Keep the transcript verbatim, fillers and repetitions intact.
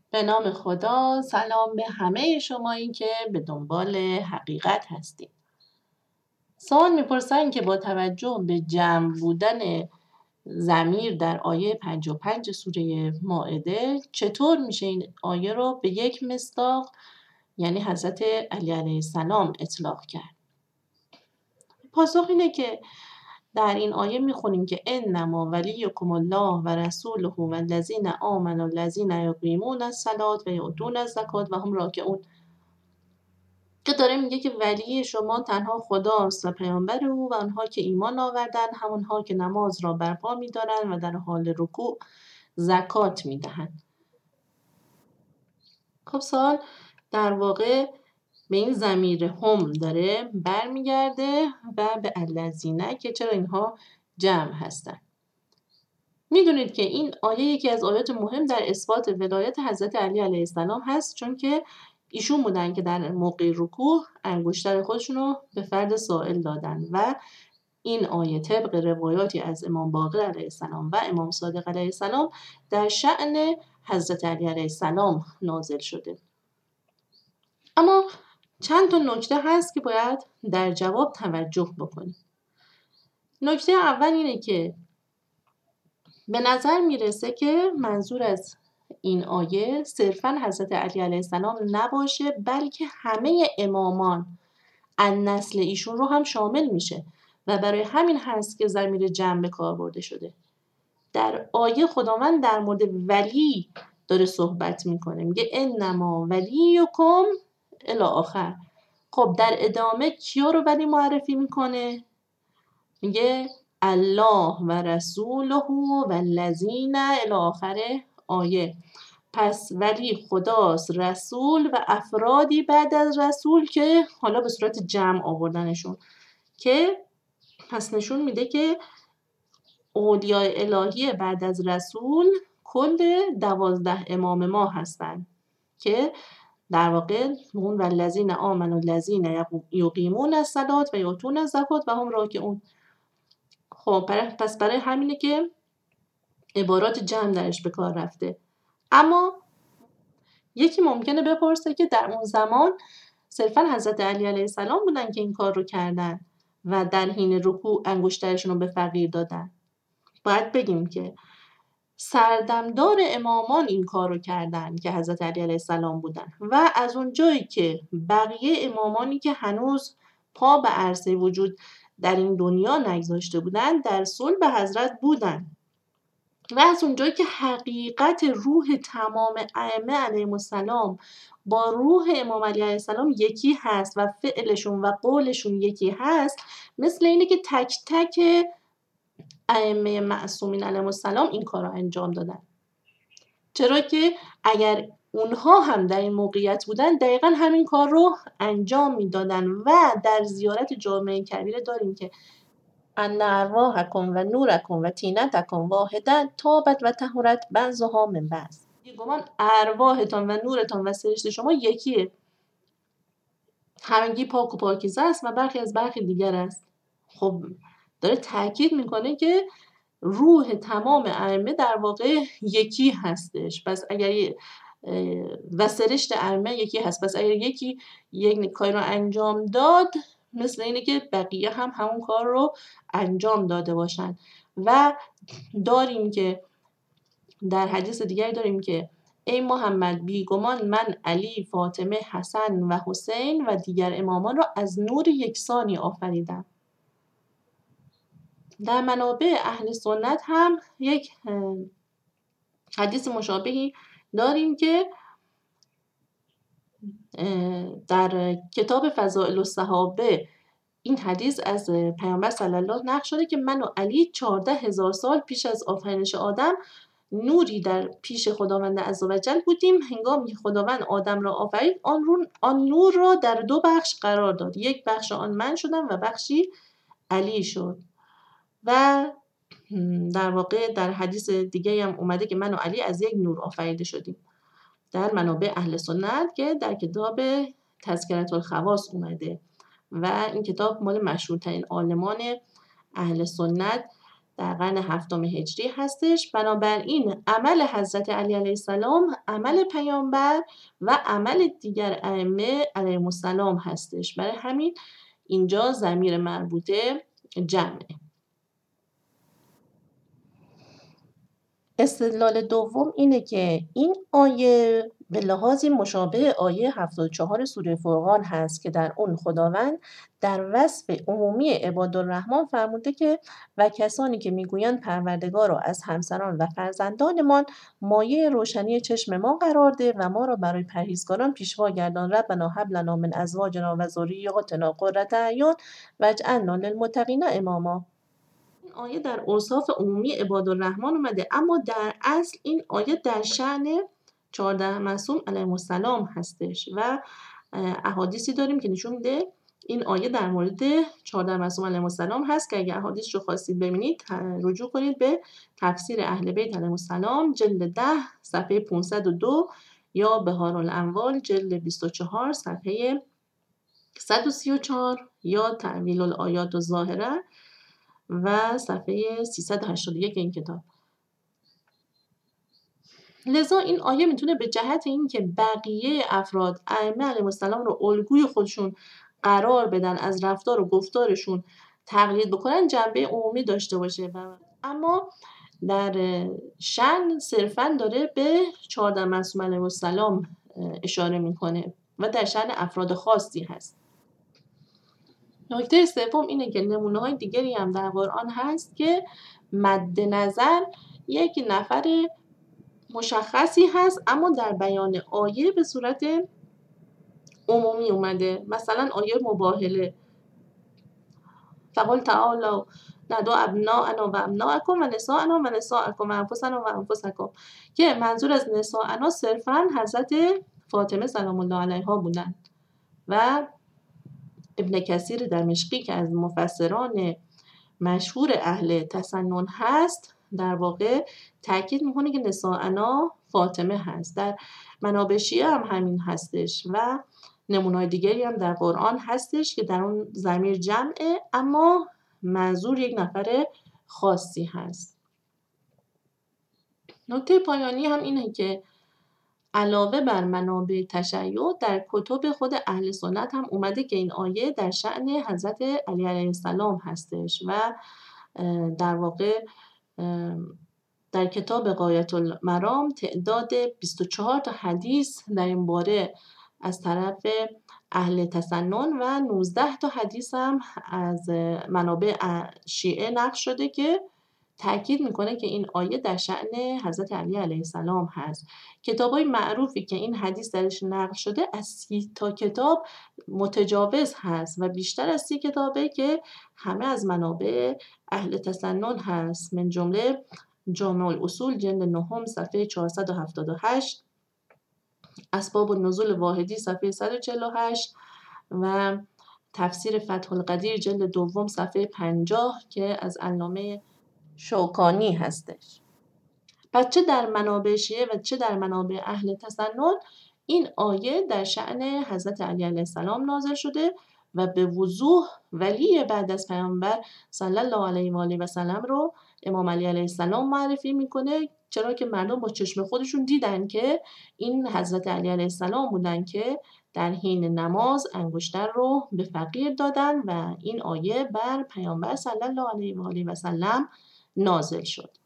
به نام خدا. سلام به همه شمایی که به دنبال حقیقت هستید. سوال میپرسن که با توجه به جمع بودن ضمیر در آیه پنجاه و پنج سوره مائده چطور میشه این آیه رو به یک مصداق یعنی حضرت علی علیه السلام اطلاق کرد؟ پاسخ اینه که در این آیه میخونیم که انما ولیکم الله و رسوله و الذین آمنوا الذین یقیمون الصلاة و یؤتون الزکاة و هم راکعون، که داره میگه که ولی شما تنها خداست و پیامبر او و آنها که ایمان آوردن، همانها که نماز را برپا میدارن و در حال رکوع زکات میدهند. خب سوال در واقع به این ضمیر هم داره برمیگرده و به الذین که چرا اینها جمع هستن. میدونید که این آیه یکی از آیات مهم در اثبات ولایت حضرت علی علیه السلام هست، چون که ایشون بودن که در موقع رکوع انگشتر خودشون رو به فرد سائل دادن و این آیه طبق روایاتی از امام باقر علیه السلام و امام صادق علیه السلام در شأن حضرت علی علیه السلام نازل شده. اما چند تا نکته هست که باید در جواب توجه بکنیم. نکته اول اینه که به نظر میرسه که منظور از این آیه صرفاً حضرت علی علیه السلام نباشه، بلکه همه امامان از نسل ایشون رو هم شامل میشه و برای همین هست که ضمیر جمع به کار برده شده. در آیه خداوند در مورد ولی داره صحبت میکنه، میگه انما ولیکم الی آخر. خب در ادامه کیا رو ولی معرفی میکنه؟ میگه الله و رسوله و الذین الی آخر آیه. پس ولی خداست، رسول و افرادی بعد از رسول که حالا به صورت جمع آوردنشون، که پس نشون میده که اولیاء الهی بعد از رسول کل دوازده امام ما هستن که در واقع اون و الذین آمنوا الذین یقیمون الصلاة و یؤتون الزکاة و هم راکعون. خب پس برای همینه که عبارات جمع درش به کار رفته. اما یکی ممکنه بپرسه که در اون زمان صرفا حضرت علی علیه السلام بودن که این کار رو کردن و در حین رکوع انگشترشون رو به فقیر دادن. باید بگیم که سردمدار امامان این کار رو کردن که حضرت علی علیه السلام بودن و از اون جایی که بقیه امامانی که هنوز پا به عرصه وجود در این دنیا نگذاشته بودن در صلب حضرت بودن و از اونجایی که حقیقت روح تمام ائمه علیهم السلام با روح امام علی علیه السلام یکی هست و فعلشون و قولشون یکی هست، مثل اینه که تک تک ائمه معصومین علیهم السلام این کار رو انجام دادن. چرا که اگر اونها هم در این موقعیت بودن دقیقا همین کار رو انجام میدادن و در زیارت جامع کبیره داریم که ان ارواحکم و نورکم و طینتکم واحدة طابت و طهرت بعضها من بعض. گمان ارواحتان و نورتان و سرشت شما یکیه، همگی پاک و پاکیزه است و برخی از برخی دیگر است. خب داره تاکید میکنه که روح تمام ائمه در واقع یکی هستش. پس اگر و سرشت ائمه یکی هست، پس اگر یکی یک کاری رو انجام داد مثل اینه که بقیه هم همون کار رو انجام داده باشن. و داریم که در حدیث دیگری داریم که ای محمد بیگمان من علی، فاطمه، حسن و حسین و دیگر امامان را از نور یکسانی آفریدم. در منابع اهل سنت هم یک حدیث مشابهی داریم که در کتاب فضائل الصحابه این حدیث از پیامبر صلی الله نقل شده که من و علی چهارده هزار سال پیش از آفرینش آدم نوری در پیش خداوند عزوجل بودیم. هنگامی که خداوند آدم را آفرید آن, آن نور را در دو بخش قرار داد، یک بخش آن من شدم و بخشی علی شد. و در واقع در حدیث دیگه هم اومده که من و علی از یک نور آفریده شدیم در منابع اهل سنت که در کتاب تذکرة الخواص اومده و این کتاب مال مشهورترین عالمان اهل سنت در قرن هفتم هجری هستش. بنابراین عمل حضرت علی علیه السلام عمل پیامبر و عمل دیگر ائمه علیهم السلام هستش. برای همین اینجا ضمیر مربوطه جمعه. استدلال دوم اینه که این آیه به لحاظی مشابه آیه هفتاد و چهار سوره فرقان هست که در اون خداوند در وصف عمومی عبادالرحمن فرموده که و کسانی که میگویند پروردگار را از همسران و فرزندانمان مایه روشنی چشم ما قرار ده و ما را برای پرهیزگاران پیشوا گردان. ربنا هب لنا من ازواجنا و ذریاتنا قرة اعین واجعلنا للمتقین اماما. این آیه در اوصاف عمومی عبادالرحمن اومده، اما در اصل این آیه در شأن چهارده معصوم علیهم السلام هستش و احادیثی داریم که نشون میده این آیه در مورد چهارده معصوم علیهم السلام هست که اگه احادیث رو خواستید ببینید رجوع کنید به تفسیر اهل بیت علیهم السلام جلد ده صفحه پانصد و دو یا بهارالانوار جلد بیست و چهار صفحه صد و سی و چهار یا تأویل الآیات الظاهره و صفحه سیصد و هشتاد و یک این کتاب. لذا این آیه میتونه به جهت این که بقیه افراد ائمه علیهم السلام رو الگوی خودشون قرار بدن، از رفتار و گفتارشون تقلید بکنن، جنبه عمومی داشته باشه، اما در شأن صرفا داره به چهارده معصوم علیهم السلام اشاره میکنه و در شأن افراد خاصی هست. نکته سوم اینه که نمونه‌های دیگری هم در قرآن هست که مد نظر یک نفر مشخصی هست اما در بیان آیه به صورت عمومی اومده. مثلا آیه مباهله فقل تعالوا ندعو ابناءنا و ابناءکم و نساءنا و نساءکم و انفسنا و انفسکم که منظور از نساءنا صرفا حضرت فاطمه سلام الله علیها بودن و ابن کثیر دمشقی که از مفسران مشهور اهل تسنن هست در واقع تاکید میکنه که نساءنا فاطمه هست. در منابع شیعه هم همین هستش و نمونه‌های دیگری هم در قرآن هستش که در اون ضمیر جمعه اما منظور یک نفر خاصی هست. نکته پایانی هم اینه که علاوه بر منابع تشیع در کتب خود اهل سنت هم اومده که این آیه در شأن حضرت علی علیه السلام هستش و در واقع در کتاب غایة المرام تعداد بیست و چهار تا حدیث در این باره از طرف اهل تسنن و نوزده تا حدیث هم از منابع شیعه نقل شده که تأکید میکنه که این آیه در شأن حضرت علی علیه السلام هست. کتابای معروفی که این حدیث درش نقل شده از سی تا کتاب متجاوز هست و بیشتر از سی کتابه که همه از منابع اهل تسنن هست، من جمله جامع الاصول جلد نهم صفحه چهارصد و هفتاد و هشت، اسباب النزول واحدی صفحه صد و چهل و هشت و تفسیر فتح القدیر جلد دوم صفحه پنجاه که از علامه شوکانی هستش. پس چه در منابع شیعه و چه در منابع اهل تسنن این آیه در شأن حضرت علی علیه السلام نازل شده و به وضوح ولی بعد از پیامبر صلی الله علیه و آله و سلم رو امام علی علیه السلام معرفی میکنه، چرا که مردم با چشم خودشون دیدن که این حضرت علی علیه السلام بودن که در حین نماز انگشتر رو به فقیر دادن و این آیه بر پیامبر صلی الله علیه و آله و سلم نازل شد.